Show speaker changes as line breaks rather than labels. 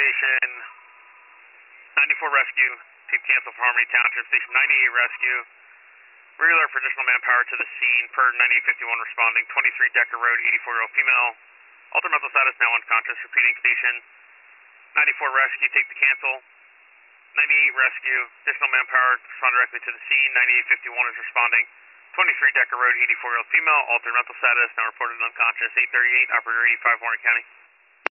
station 94 rescue. Team cancel for Harmony Township. Station 98 rescue. Regular for additional manpower to the scene per 9851 responding. 23 Decker Road, 84-year-old female. Altered mental status now unconscious. Repeating station 94 rescue. Take the cancel. 98 rescue. Additional manpower to respond directly to the scene. 9851 is responding. 23 Decker Road, 84-year-old female. Altered mental status now reported unconscious. 838 operator 85 Warren County.